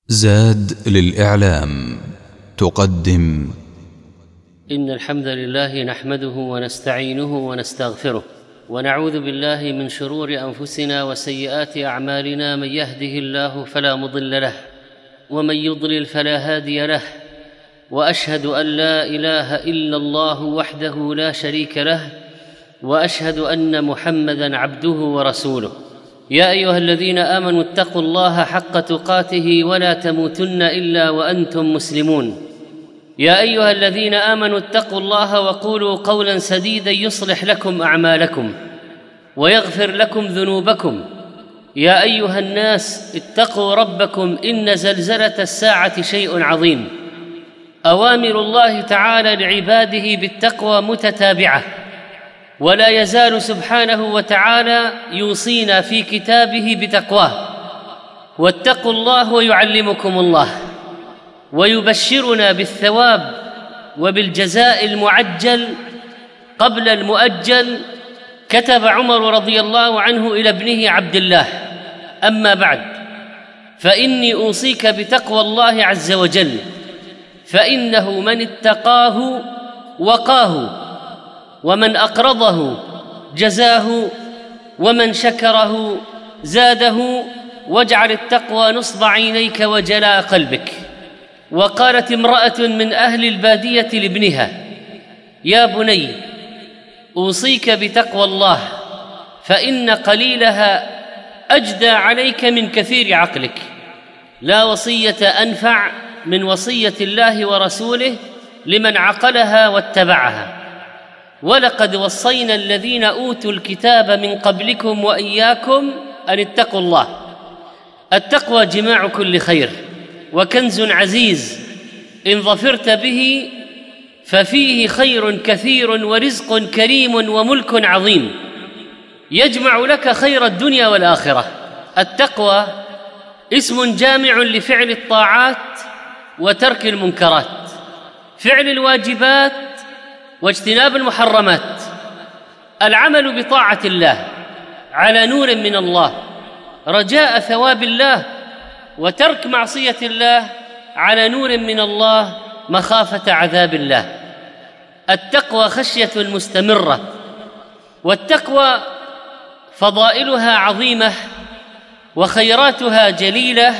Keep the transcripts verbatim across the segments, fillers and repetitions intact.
زاد للإعلام تقدم إن الحمد لله نحمده ونستعينه ونستغفره ونعوذ بالله من شرور أنفسنا وسيئات أعمالنا. من يهده الله فلا مضل له ومن يضلل فلا هادي له، وأشهد أن لا إله إلا الله وحده لا شريك له، وأشهد أن محمدًا عبده ورسوله. يا أيها الذين آمنوا اتقوا الله حق تقاته ولا تموتن إلا وأنتم مسلمون. يا أيها الذين آمنوا اتقوا الله وقولوا قولاً سديداً يصلح لكم أعمالكم ويغفر لكم ذنوبكم. يا أيها الناس اتقوا ربكم إن زلزلة الساعة شيء عظيم. أوامر الله تعالى لعباده بالتقوى متتابعة، ولا يزال سبحانه وتعالى يوصينا في كتابه بتقواه. واتقوا الله ويعلمكم الله، ويبشرنا بالثواب وبالجزاء المعجل قبل المؤجل. كتب عمر رضي الله عنه إلى ابنه عبد الله: أما بعد، فإني أوصيك بتقوى الله عز وجل، فإنه من اتقاه وقاه، ومن أقرضه جزاه، ومن شكره زاده. واجعل التقوى نصب عينيك وجلاء قلبك. وقالت امرأة من أهل البادية لابنها: يا بني، أوصيك بتقوى الله، فإن قليلها أجدى عليك من كثير عقلك. لا وصية أنفع من وصية الله ورسوله لمن عقلها واتبعها. ولقد وصينا الذين أوتوا الكتاب من قبلكم وإياكم أن اتقوا الله. التقوى جماع كل خير وكنز عزيز، إن ظفرت به ففيه خير كثير ورزق كريم وملك عظيم يجمع لك خير الدنيا والآخرة. التقوى اسم جامع لفعل الطاعات وترك المنكرات، فعل الواجبات واجتناب المحرمات، العمل بطاعة الله على نور من الله رجاء ثواب الله، وترك معصية الله على نور من الله مخافة عذاب الله. التقوى خشية مستمرة، والتقوى فضائلها عظيمة وخيراتها جليلة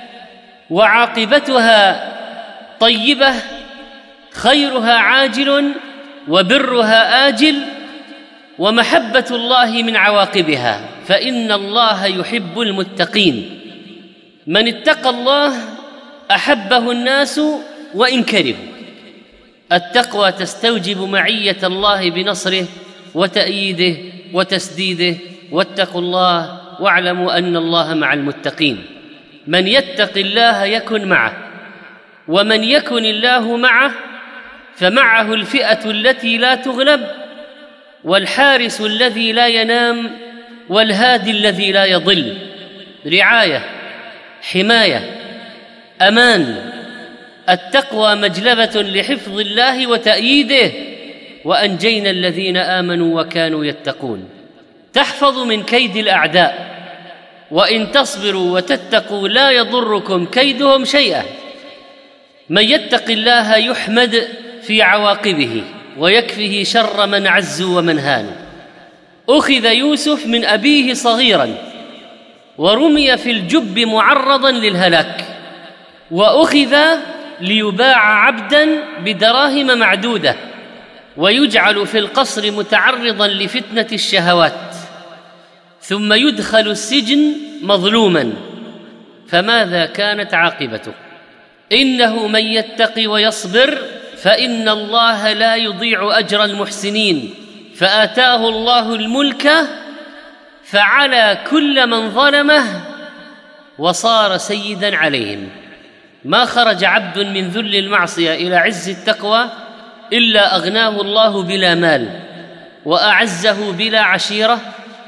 وعاقبتها طيبة، خيرها عاجل وبرها آجل، ومحبة الله من عواقبها، فإن الله يحب المتقين. من اتقى الله أحبه الناس وإن كرهوا. التقوى تستوجب معية الله بنصره وتأييده وتسديده. واتقوا الله واعلموا أن الله مع المتقين. من يتق الله يكن معه، ومن يكن الله معه فمعه الفئة التي لا تغلب، والحارس الذي لا ينام، والهادي الذي لا يضل. رعاية، حماية، أمان. التقوى مجلبة لحفظ الله وتأييده. وأنجينا الذين آمنوا وكانوا يتقون. تحفظ من كيد الأعداء، وإن تصبروا وتتقوا لا يضركم كيدهم شيئا. من يتق الله يحمد في عواقبه، ويكفه شر من عز ومن هان. أخذ يوسف من أبيه صغيراً، ورمي في الجب معرضاً للهلاك، وأخذ ليباع عبداً بدراهم معدودة، ويجعل في القصر متعرضاً لفتنة الشهوات، ثم يدخل السجن مظلوماً. فماذا كانت عاقبته؟ إنه من يتقي ويصبر فإن الله لا يضيع أجر المحسنين. فآتاه الله الملك فعلى كل من ظلمه وصار سيداً عليهم. ما خرج عبد من ذل المعصية إلى عز التقوى إلا أغناه الله بلا مال، وأعزه بلا عشيرة،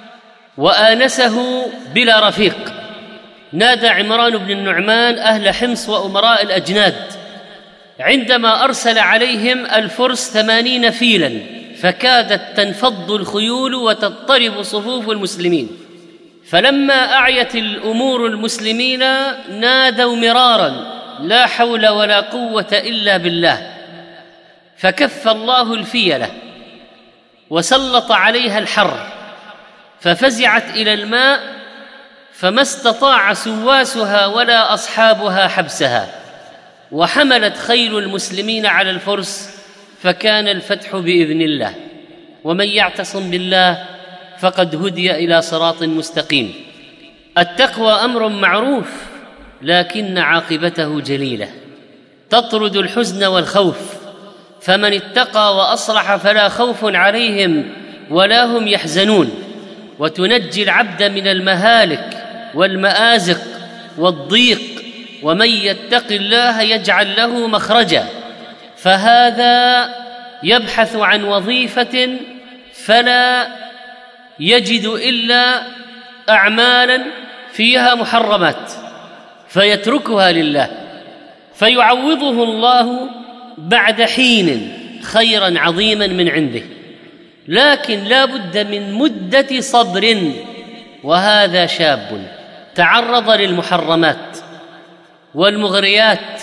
وآنسه بلا رفيق. نادى عمران بن النعمان أهل حمص وأمراء الأجناد عندما أرسل عليهم الفرس ثمانين فيلاً، فكادت تنفض الخيول وتضطرب صفوف المسلمين، فلما أعيت الأمور المسلمين نادوا مرارا: لا حول ولا قوة إلا بالله، فكف الله الفيلة وسلط عليها الحر، ففزعت إلى الماء، فما استطاع سواسها ولا أصحابها حبسها، وحملت خيل المسلمين على الفرس، فكان الفتح بإذن الله. ومن يعتصم بالله فقد هدي إلى صراط مستقيم. التقوى أمر معروف، لكن عاقبته جليلة، تطرد الحزن والخوف، فمن اتقى وأصلح فلا خوف عليهم ولا هم يحزنون، وتنجي العبد من المهالك والمآزق والضيق، ومن يتق الله يجعل له مخرجا. فهذا يبحث عن وظيفة فلا يجد إلا أعمالا فيها محرمات فيتركها لله، فيعوضه الله بعد حين خيرا عظيما من عنده، لكن لا بد من مدة صبر. وهذا شاب تعرض للمحرمات والمغريات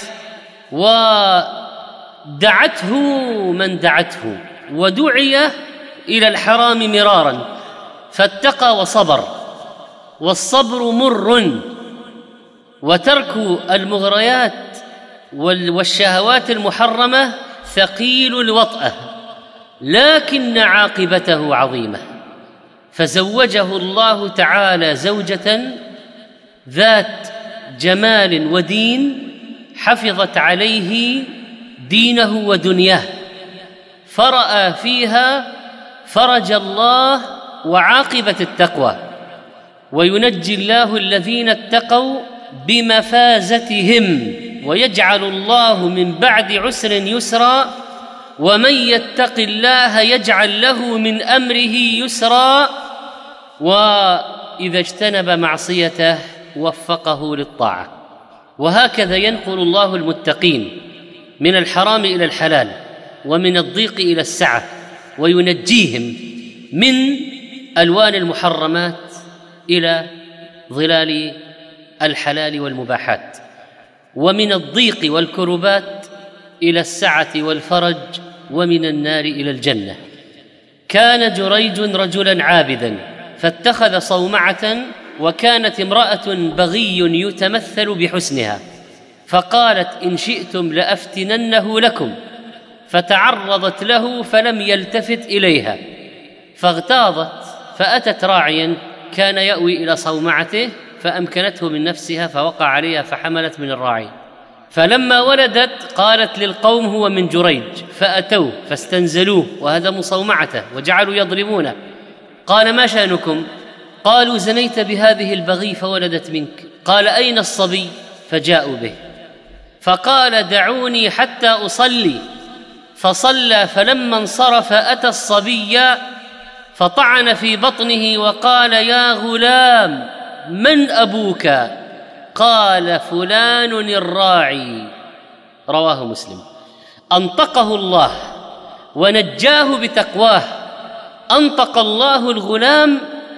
ودعته من دعته، ودعي إلى الحرام مرارا، فاتقى وصبر، والصبر مر، وترك المغريات والشهوات المحرمة ثقيل الوطأة، لكن عاقبته عظيمة. فزوجه الله تعالى زوجة ذات جمال ودين حفظت عليه دينه ودنياه، فرأى فيها فرج الله وعاقبة التقوى. وينجي الله الذين اتقوا بمفازتهم، ويجعل الله من بعد عسر يسرا، ومن يتق الله يجعل له من أمره يسرا، وإذا اجتنب معصيته وفقه للطاعة. وهكذا ينقل الله المتقين من الحرام إلى الحلال، ومن الضيق إلى السعة، وينجيهم من ألوان المحرمات إلى ظلال الحلال والمباحات، ومن الضيق والكربات إلى السعة والفرج، ومن النار إلى الجنة. كان جريج رجلا عابدا، فاتخذ صومعة، وكانت امرأة بغي يتمثل بحسنها، فقالت: إن شئتم لأفتننه لكم، فتعرضت له فلم يلتفت إليها، فاغتاظت، فأتت راعيا كان يأوي إلى صومعته، فأمكنته من نفسها، فوقع عليها فحملت من الراعي. فلما ولدت قالت للقوم: هو من جريج، فأتوه فاستنزلوه وهدموا صومعته وجعلوا يضربونه. قال: ما شأنكم؟ قالوا: زنيت بهذه البغي فولدت منك. قال: أين الصبي؟ فجاءوا به. فقال: دعوني حتى أصلي، فصلى، فلما انصرف أتى الصبي فطعن في بطنه وقال: يا غلام، من أبوك؟ قال: فلان الراعي. رواه مسلم. أنطقه الله ونجاه بتقواه، أنطق الله الغلام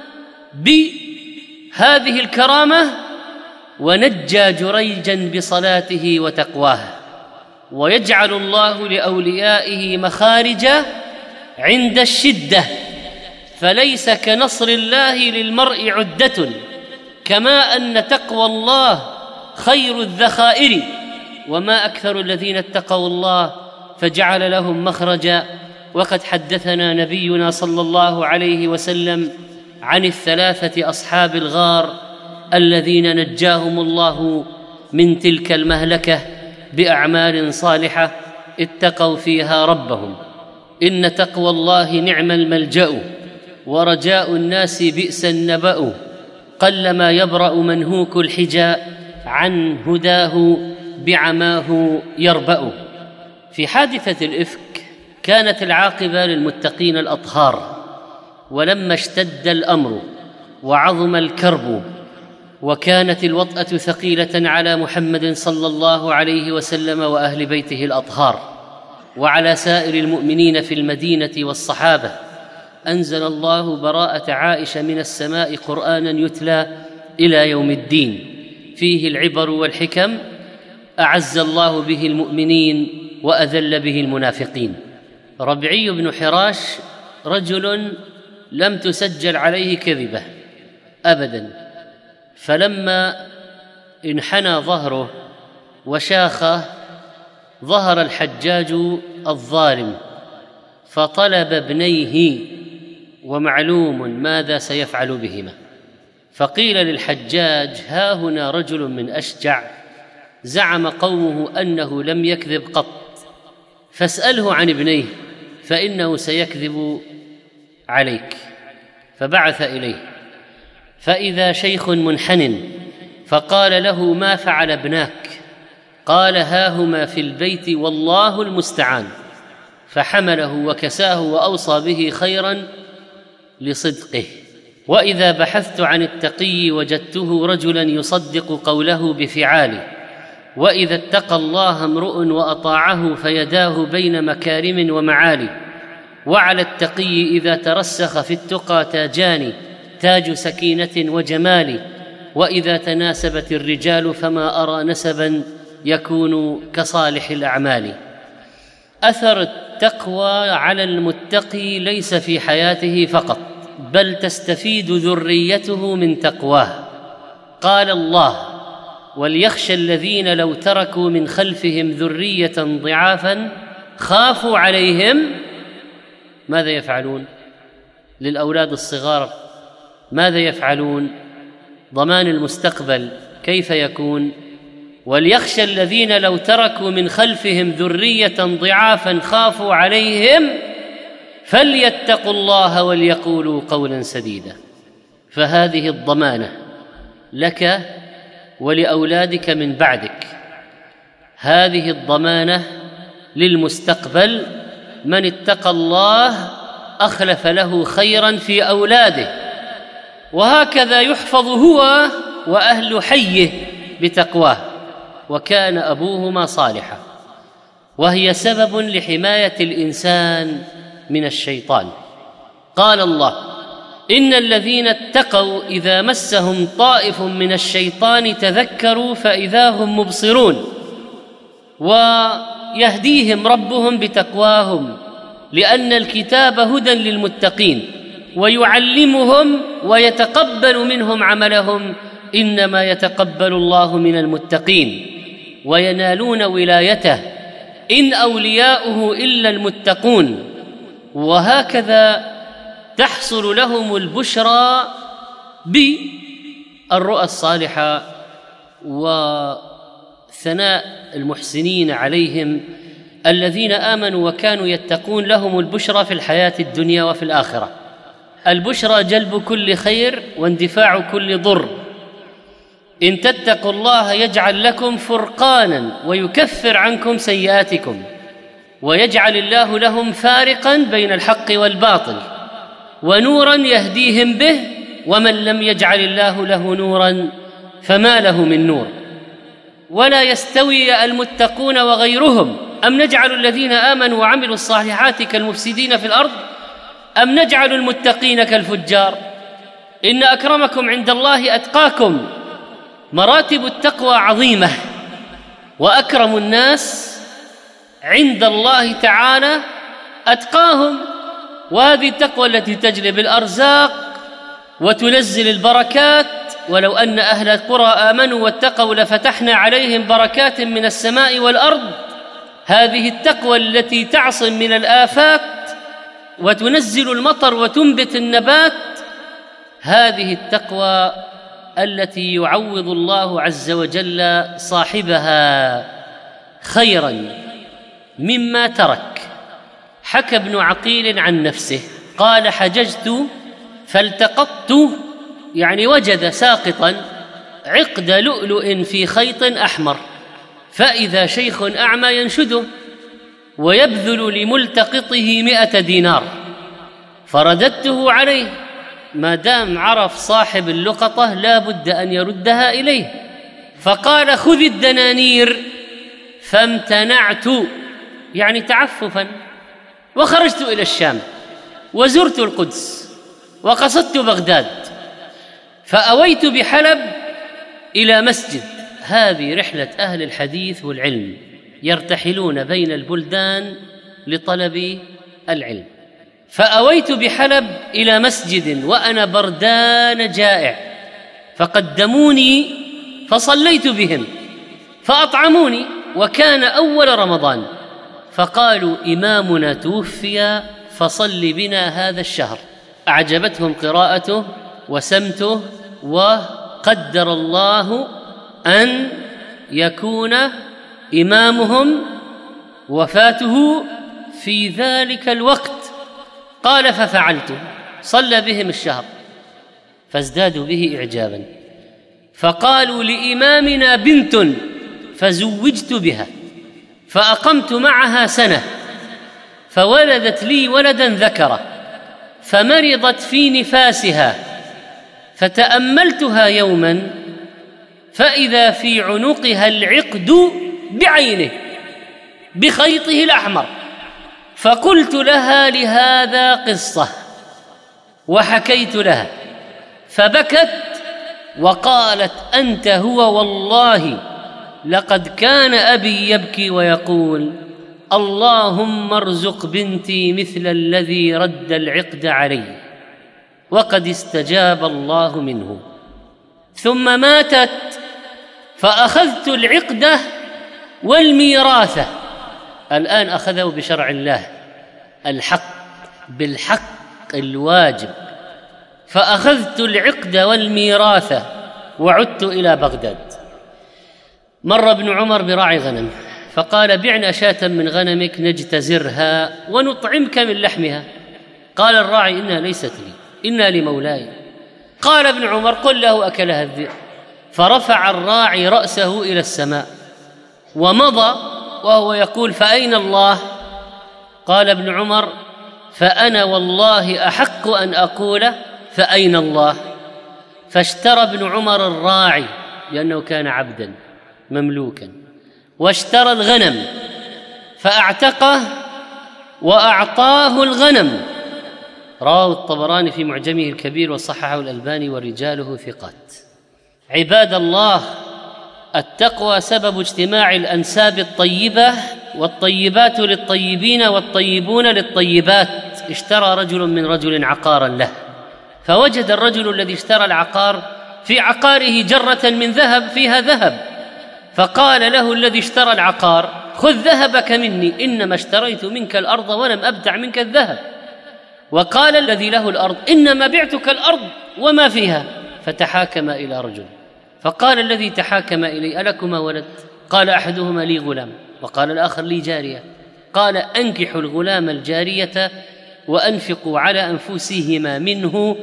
بهذه الكرامة، ونجى جريجا بصلاته وتقواه. ويجعل الله لأوليائه مخارج عند الشدة، فليس كنصر الله للمرء عدة، كما أن تقوى الله خير الذخائر، وما أكثر الذين اتقوا الله فجعل لهم مخرجا. وقد حدثنا نبينا صلى الله عليه وسلم عن الثلاثة أصحاب الغار الذين نجاهم الله من تلك المهلكة بأعمال صالحة اتقوا فيها ربهم. إن تقوى الله نعم الملجأ، ورجاء الناس بئس النبأ، قلما يبرأ منهوك الحجاء عن هداه بعماه يربأ. في حادثة الإفك كانت العاقبة للمتقين الأطهار، ولما اشتد الأمر وعظم الكرب وكانت الوطأة ثقيلة على محمد صلى الله عليه وسلم وأهل بيته الأطهار، وعلى سائر المؤمنين في المدينة والصحابة، أنزل الله براءة عائشة من السماء قرآنا يتلى إلى يوم الدين فيه العبر والحكم، أعز الله به المؤمنين وأذل به المنافقين. ربعي بن حراش رجل لم تسجل عليه كذبة أبدا، فلما انحنى ظهره وشاخه ظهر الحجاج الظالم فطلب ابنيه، ومعلوم ماذا سيفعل بهما. فقيل للحجاج: ها هنا رجل من أشجع زعم قومه أنه لم يكذب قط، فاسأله عن ابنيه فإنه سيكذب عليك. فبعث إليه فإذا شيخ منحن فقال له: ما فعل ابناك؟ قال: هاهما في البيت والله المستعان. فحمله وكساه وأوصى به خيرا لصدقه. وإذا بحثت عن التقي وجدته رجلا يصدق قوله بفعاله، وإذا اتقى الله امرؤ وأطاعه فيداه بين مكارم ومعالي. وعلى التقي إذا ترسخ في التقى تاجان، تاج سكينة وجمال. وإذا تناسبت الرجال فما أرى نسبا يكون كصالح الأعمال. أثر التقوى على المتقي ليس في حياته فقط، بل تستفيد ذريته من تقواه. قال الله: وليخشى الذين لو تركوا من خلفهم ذرية ضعافا خافوا عليهم. ماذا يفعلون للأولاد الصغار؟ ماذا يفعلون؟ ضمان المستقبل كيف يكون؟ وليخشى الذين لو تركوا من خلفهم ذرية ضعافا خافوا عليهم فليتقوا الله وليقولوا قولا سديدا. فهذه الضمانة لك ولأولادك من بعدك، هذه الضمانة للمستقبل. من اتقى الله أخلف له خيرا في أولاده، وهكذا يحفظ هو وأهل حيه بتقواه. وكان أبوهما صالحا، وهي سبب لحماية الإنسان من الشيطان. قال الله: إن الذين اتقوا إذا مسهم طائف من الشيطان تذكروا فإذا هم مبصرون. ويهديهم ربهم بتقواهم، لأن الكتاب هدى للمتقين، ويعلمهم ويتقبل منهم عملهم، إنما يتقبل الله من المتقين. وينالون ولايته إن أولياؤه إلا المتقون. وهكذا تحصل لهم البشرى بالرؤى الصالحة وثناء المحسنين عليهم الذين آمنوا وكانوا يتقون، لهم البشرى في الحياة الدنيا وفي الآخرة. البشرى جلب كل خير واندفاع كل ضر. إن تتقوا الله يجعل لكم فرقانا ويكفر عنكم سيئاتكم، ويجعل الله لهم فارقا بين الحق والباطل، ونورا يهديهم به. ومن لم يجعل الله له نورا فما له من نور. ولا يستوي المتقون وغيرهم. أم نجعل الذين آمنوا وعملوا الصالحات كالمفسدين في الأرض، أم نجعل المتقين كالفجار؟ إن أكرمكم عند الله أتقاكم. مراتب التقوى عظيمة، وأكرم الناس عند الله تعالى أتقاهم. وهذه التقوى التي تجلب الأرزاق وتنزل البركات. ولو أن أهل القرى آمنوا واتقوا لفتحنا عليهم بركات من السماء والأرض. هذه التقوى التي تعصم من الآفات وتنزل المطر وتنبت النبات. هذه التقوى التي يعوض الله عز وجل صاحبها خيرا مما ترك. حكى ابن عقيل عن نفسه قال: حججت فالتقطت، يعني وجد ساقطا عقد لؤلؤ في خيط أحمر، فإذا شيخ أعمى ينشده ويبذل لملتقطه مئة دينار، فرددته عليه. ما دام عرف صاحب اللقطة لا بد أن يردها إليه، فقال: خذ الدنانير، فامتنعت، يعني تعففا، وخرجت إلى الشام. وزرت القدس وقصدت بغداد، فأويت بحلب إلى مسجد. هذه رحلة أهل الحديث والعلم، يرتحلون بين البلدان لطلب العلم. فأويت بحلب إلى مسجد وأنا بردان جائع، فقدموني فصليت بهم فأطعموني، وكان أول رمضان، فقالوا إمامنا توفي فصل بنا هذا الشهر. أعجبتهم قراءته وسمته، وقدر الله أن يكون إمامهم وفاته في ذلك الوقت. قال ففعلت، صلى بهم الشهر فازدادوا به إعجابا، فقالوا لإمامنا بنت فزوجت بها، فأقمت معها سنة فولدت لي ولدا ذكرا، فمرضت في نفاسها، فتأملتها يوما فإذا في عنقها العقد بعينه بخيطه الأحمر، فقلت لها لهذا قصة وحكيت لها، فبكت وقالت أنت هو والله لقد كان أبي يبكي ويقول اللهم ارزق بنتي مثل الذي رد العقد علي، وقد استجاب الله منه. ثم ماتت فأخذت العقدة والميراث، الآن أخذه بشرع الله الحق بالحق الواجب، فأخذت العقد والميراث وعدت إلى بغداد. مر ابن عمر براعي غنم فقال بعنا شاة من غنمك نجتزرها ونطعمك من لحمها. قال الراعي إنها ليست لي، إنها لمولاي. قال ابن عمر قل له أكلها الذئب. فرفع الراعي رأسه إلى السماء ومضى وهو يقول فأين الله؟ قال ابن عمر فأنا والله أحق أن أقول فأين الله؟ فاشترى ابن عمر الراعي لأنه كان عبدا مملوكا، واشترى الغنم فأعتقه وأعطاه الغنم. رواه الطبراني في معجمه الكبير وصححه الألباني ورجاله ثقات. عباد الله، التقوى سبب اجتماع الأنساب الطيبة، والطيبات للطيبين والطيبون للطيبات. اشترى رجل من رجل عقارا له، فوجد الرجل الذي اشترى العقار في عقاره جرة من ذهب فيها ذهب، فقال له الذي اشترى العقار خذ ذهبك مني، إنما اشتريت منك الأرض ولم أبتع منك الذهب. وقال الذي له الأرض إنما بعتك الأرض وما فيها. فتحاكم إلى رجل، فقال الذي تحاكم إلي ألكما ولد؟ قال أحدهما لي غلام وقال الآخر لي جارية. قال أنكحوا الغلام الجارية وأنفقوا على أنفسهما منه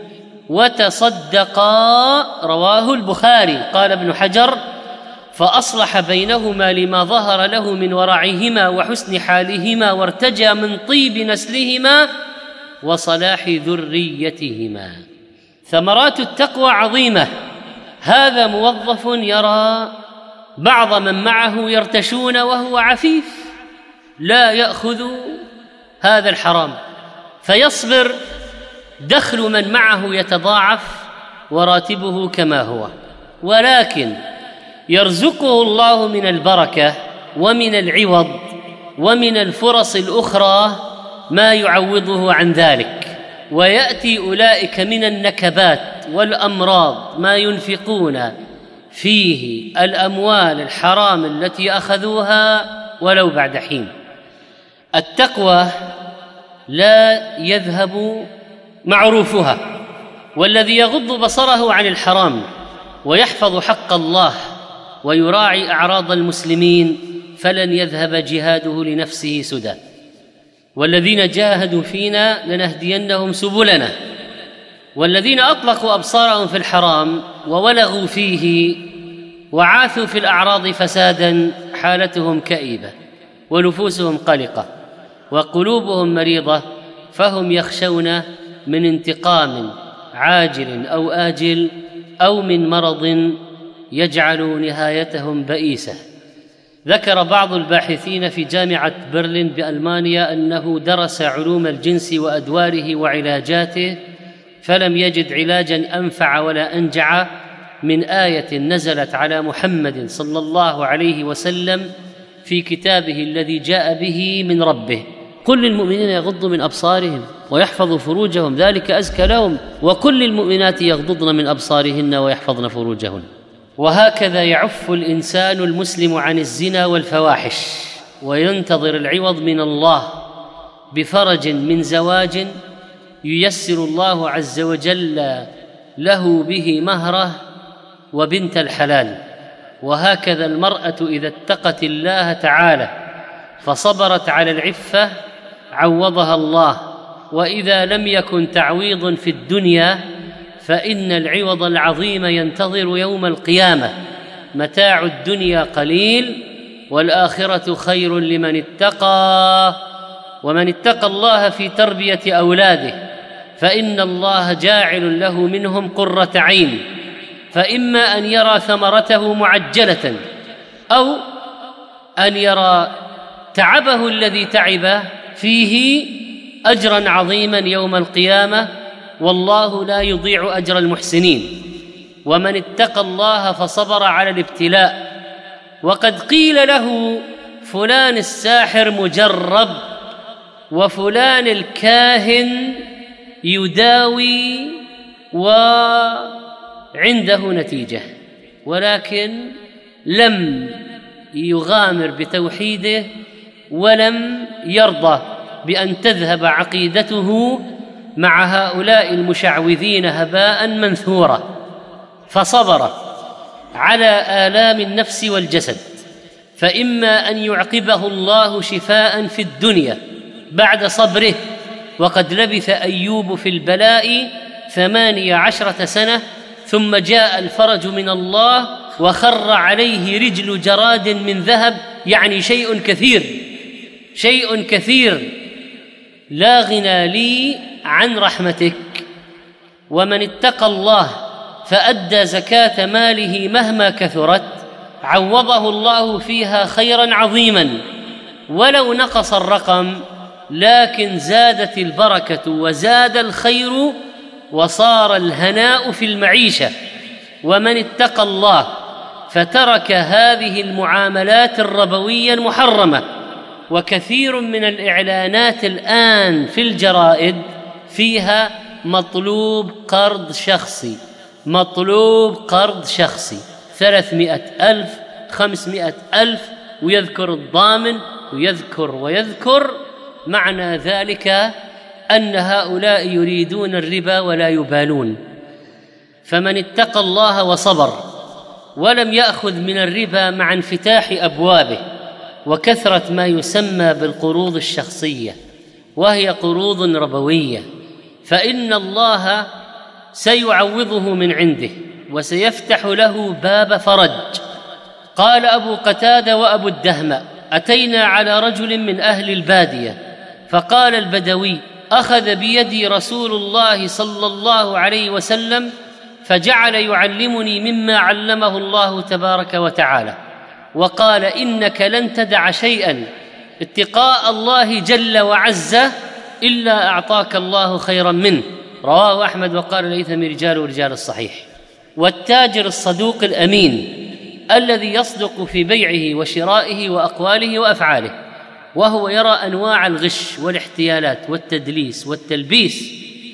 وتصدقا. رواه البخاري. قال ابن حجر فأصلح بينهما لما ظهر له من ورعهما وحسن حالهما، وارتجى من طيب نسلهما وصلاح ذريتهما. ثمرات التقوى عظيمة. هذا موظف يرى بعض من معه يرتشون وهو عفيف لا يأخذ هذا الحرام، فيصبر، دخل من معه يتضاعف وراتبه كما هو، ولكن يرزقه الله من البركة ومن العوض ومن الفرص الأخرى ما يعوضه عن ذلك. ويأتي أولئك من النكبات والأمراض ما ينفقون فيه الأموال الحرام التي أخذوها ولو بعد حين. التقوى لا يذهب معروفها، والذي يغض بصره عن الحرام ويحفظ حق الله ويراعي أعراض المسلمين فلن يذهب جهاده لنفسه سدى. والذين جاهدوا فينا لنهدينهم سبلنا، والذين أطلقوا أبصارهم في الحرام وولغوا فيه وعاثوا في الأعراض فسادا حالتهم كئيبة ونفوسهم قلقة وقلوبهم مريضة، فهم يخشون من انتقام عاجل أو آجل أو من مرض يجعل نهايتهم بئيسة. ذكر بعض الباحثين في جامعة برلين بألمانيا أنه درس علوم الجنس وأدواره وعلاجاته فلم يجد علاجا أنفع ولا أنجع من آية نزلت على محمد صلى الله عليه وسلم في كتابه الذي جاء به من ربه: قل للمؤمنين يغضوا من أبصارهم ويحفظوا فروجهم ذلك أزكى لهم وكل للمؤمنات يغضضن من أبصارهن ويحفظن فروجهن. وهكذا يعف الإنسان المسلم عن الزنا والفواحش وينتظر العوض من الله بفرج من زواج ييسر الله عز وجل له به مهره وبنت الحلال. وهكذا المرأة إذا اتقت الله تعالى فصبرت على العفة عوضها الله، وإذا لم يكن تعويض في الدنيا فإن العوض العظيم ينتظر يوم القيامة. متاع الدنيا قليل والآخرة خير لمن اتقى، ومن اتقى الله في تربية أولاده فإن الله جاعل له منهم قرة عين، فإما أن يرى ثمرته معجلة أو أن يرى تعبه الذي تعب فيه أجرا عظيما يوم القيامة، والله لا يضيع أجر المحسنين. ومن اتقى الله فصبر على الابتلاء. وقد قيل له فلان الساحر مجرب وفلان الكاهن يداوي وعنده نتيجة، ولكن لم يغامر بتوحيده ولم يرضى بأن تذهب عقيدته مع هؤلاء المشعوذين هباء منثورا، فصبر على آلام النفس والجسد، فإما أن يعقبه الله شفاء في الدنيا بعد صبره، وقد لبث أيوب في البلاء ثمانية عشرة سنة ثم جاء الفرج من الله وخر عليه رجل جراد من ذهب، يعني شيء كثير شيء كثير لا غنى لي عن رحمتك. ومن اتقى الله فأدى زكاة ماله مهما كثرت عوضه الله فيها خيرا عظيما، ولو نقص الرقم لكن زادت البركة وزاد الخير وصار الهناء في المعيشة. ومن اتقى الله فترك هذه المعاملات الربوية المحرمة. وكثير من الإعلانات الآن في الجرائد فيها مطلوب قرض شخصي، مطلوب قرض شخصي ثلاثمائة ألف خمسمائة ألف، ويذكر الضامن ويذكر ويذكر معنى ذلك أن هؤلاء يريدون الربا ولا يبالون. فمن اتقى الله وصبر ولم يأخذ من الربا مع انفتاح أبوابه وكثرة ما يسمى بالقروض الشخصية، وهي قروض ربوية، فإن الله سيعوضه من عنده وسيفتح له باب فرج. قال أبو قتادة وأبو الدهماء: أتينا على رجل من أهل البادية فقال البدوي: أخذ بيدي رسول الله صلى الله عليه وسلم فجعل يعلمني مما علمه الله تبارك وتعالى، وقال: إنك لن تدع شيئا اتقاء الله جل وعز إلا أعطاك الله خيرا منه. رواه أحمد وقال الهيثمي رجال رجال الصحيح. والتاجر الصدوق الأمين الذي يصدق في بيعه وشرائه وأقواله وأفعاله، وهو يرى أنواع الغش والاحتيالات والتدليس والتلبيس،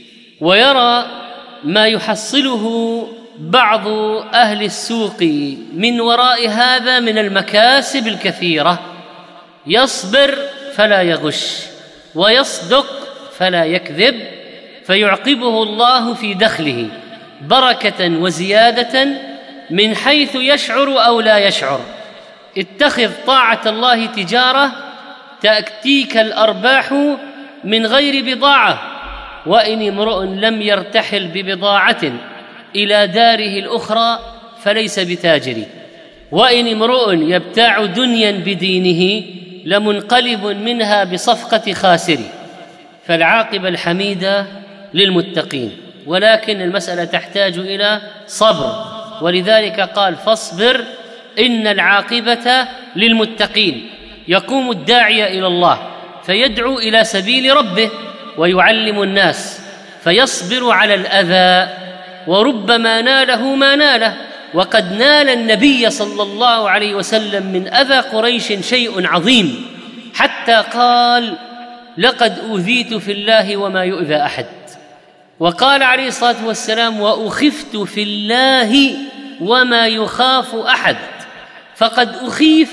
ويرى ما يحصله بعض أهل السوق من وراء هذا من المكاسب الكثيرة، يصبر فلا يغش ويصدق فلا يكذب، فيعقبه الله في دخله بركة وزيادة من حيث يشعر أو لا يشعر. اتخذ طاعة الله تجارة تأتيك الأرباح من غير بضاعة، وإن امرؤ لم يرتحل ببضاعة إلى داره الأخرى فليس بتاجر، وإن امرؤ يبتاع دنيا بدينه لمنقلب منها بصفقة خاسر. فالعاقبة الحميدة للمتقين، ولكن المسألة تحتاج إلى صبر، ولذلك قال: فاصبر إن العاقبة للمتقين. يقوم الداعية إلى الله فيدعو إلى سبيل ربه ويعلم الناس فيصبر على الأذى، وربما ناله ما ناله، وقد نال النبي صلى الله عليه وسلم من أذى قريش شيء عظيم، حتى قال: لقد أوذيت في الله وما يؤذى أحد. وقال عليه الصلاة والسلام: وأخفت في الله وما يخاف أحد. فقد أخيف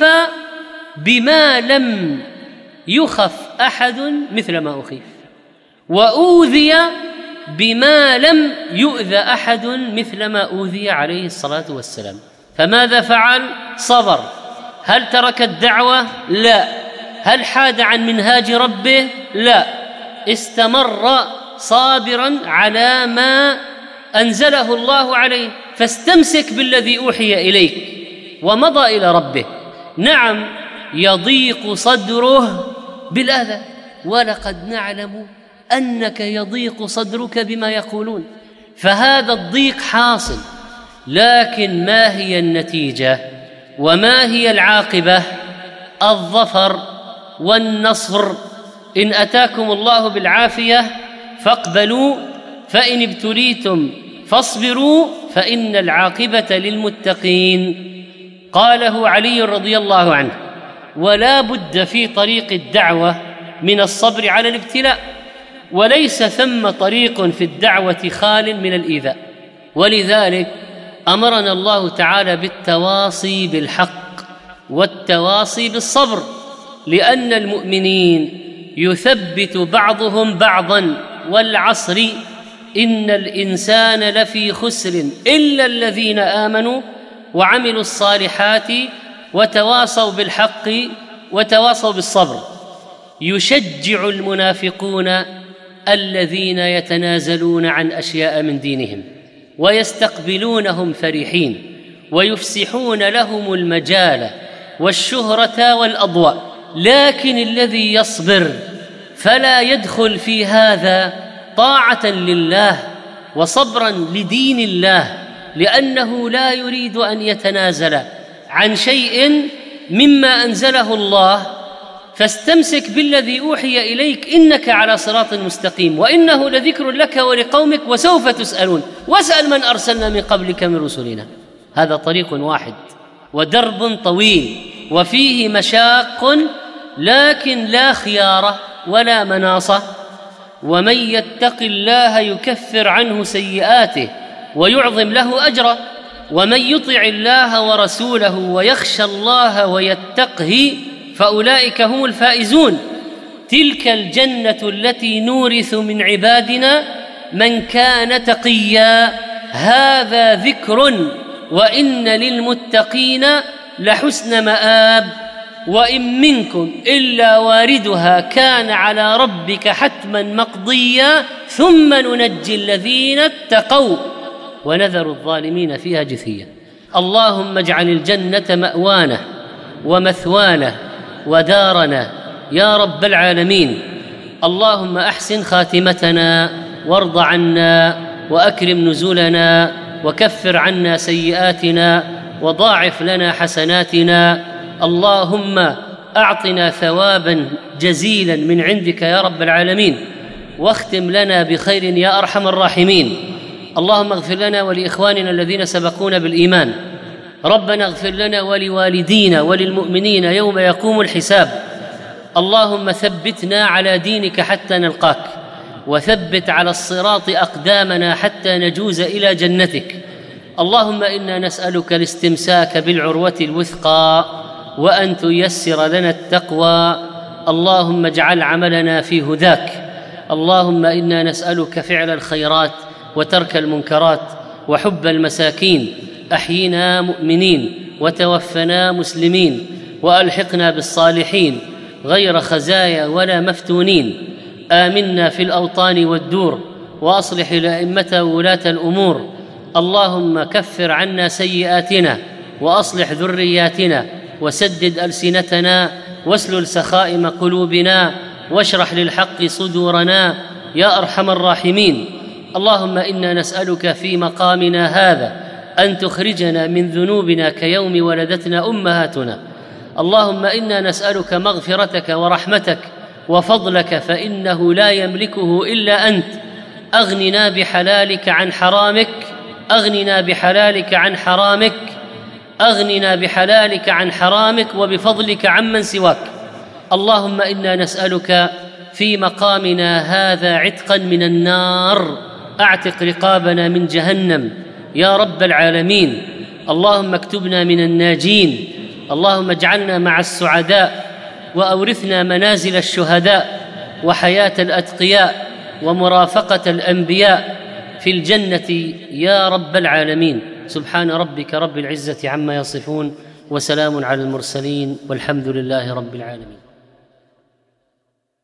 بما لم يخف أحد مثل ما أخيف، وأوذي بما لم يؤذى أحد مثل ما أوذي عليه الصلاة والسلام. فماذا فعل؟ صبر. هل ترك الدعوة؟ لا. هل حاد عن منهاج ربه؟ لا. استمر صابرا على ما أنزله الله عليه، فاستمسك بالذي أوحي إليك ومضى إلى ربه. نعم، يضيق صدره بالأذى، ولقد نعلم أنك يضيق صدرك بما يقولون، فهذا الضيق حاصل. لكن ما هي النتيجة وما هي العاقبة؟ الظفر والنصر. إن أتاكم الله بالعافية فاقبلوا، فإن ابتليتم فاصبروا، فإن العاقبة للمتقين. قاله علي رضي الله عنه: ولا بد في طريق الدعوة من الصبر على الابتلاء، وليس ثم طريق في الدعوة خال من الإيذاء. ولذلك أمرنا الله تعالى بالتواصي بالحق والتواصي بالصبر، لأن المؤمنين يثبت بعضهم بعضا. والعصر إن الإنسان لفي خسر إلا الذين آمنوا وعملوا الصالحات وتواصوا بالحق وتواصوا بالصبر. يشجع المنافقون الذين يتنازلون عن أشياء من دينهم ويستقبلونهم فرحين، ويفسحون لهم المجال والشهرة والأضواء. لكن الذي يصبر فلا يدخل في هذا طاعة لله وصبرا لدين الله، لأنه لا يريد أن يتنازل عن شيء مما أنزله الله. فاستمسك بالذي أوحي إليك، إنك على صراط مستقيم، وإنه لذكر لك ولقومك وسوف تسألون، واسأل من أرسلنا من قبلك من رسلنا. هذا طريق واحد ودرب طويل وفيه مشاق، لكن لا خيار ولا مناصة. ومن يتق الله يكفر عنه سيئاته ويعظم له أجرا، ومن يطع الله ورسوله ويخشى الله ويتقه فأولئك هم الفائزون. تلك الجنة التي نورث من عبادنا من كان تقيا. هذا ذكر، وإن للمتقين لحسن مآب. وإن منكم إلا واردها كان على ربك حتما مقضيا ثم ننجي الذين اتقوا ونذر الظالمين فيها جثيا. اللهم اجعل الجنة مأوانا ومثوانا ودارنا يا رب العالمين. اللهم أحسن خاتمتنا وارض عنا وأكرم نزلنا وكفر عنا سيئاتنا وضاعف لنا حسناتنا. اللهم أعطنا ثوابا جزيلا من عندك يا رب العالمين، واختم لنا بخير يا أرحم الراحمين. اللهم اغفر لنا ولإخواننا الذين سبقونا بالإيمان. ربنا اغفر لنا ولوالدينا وللمؤمنين يوم يقوم الحساب. اللهم ثبتنا على دينك حتى نلقاك، وثبت على الصراط أقدامنا حتى نجوز إلى جنتك. اللهم إنا نسألك الاستمساك بالعروة الوثقى، وأن تيسر لنا التقوى. اللهم اجعل عملنا في هداك. اللهم إنا نسألك فعل الخيرات وترك المنكرات وحب المساكين. أحينا مؤمنين وتوفنا مسلمين، وألحقنا بالصالحين غير خزايا ولا مفتونين. آمنا في الأوطان والدور، وأصلح الأئمة وولاة الأمور. اللهم كفر عنا سيئاتنا وأصلح ذرياتنا، وسدد ألسنتنا، واسلل سخائم قلوبنا، واشرح للحق صدورنا يا أرحم الراحمين. اللهم إنا نسألك في مقامنا هذا أن تخرجنا من ذنوبنا كيوم ولدتنا أمهاتنا. اللهم إنا نسألك مغفرتك ورحمتك وفضلك فإنه لا يملكه إلا أنت. أغننا بحلالك عن حرامك، أغننا بحلالك عن حرامك، أغننا بحلالك عن حرامك وبفضلك عمن سواك. اللهم إنا نسألك في مقامنا هذا عتقا من النار، أعتق رقابنا من جهنم يا رب العالمين. اللهم اكتبنا من الناجين، اللهم اجعلنا مع السعداء، وأورثنا منازل الشهداء وحياة الأتقياء ومرافقة الأنبياء في الجنة يا رب العالمين. سبحان ربك رب العزة عما يصفون، وسلام على المرسلين، والحمد لله رب العالمين.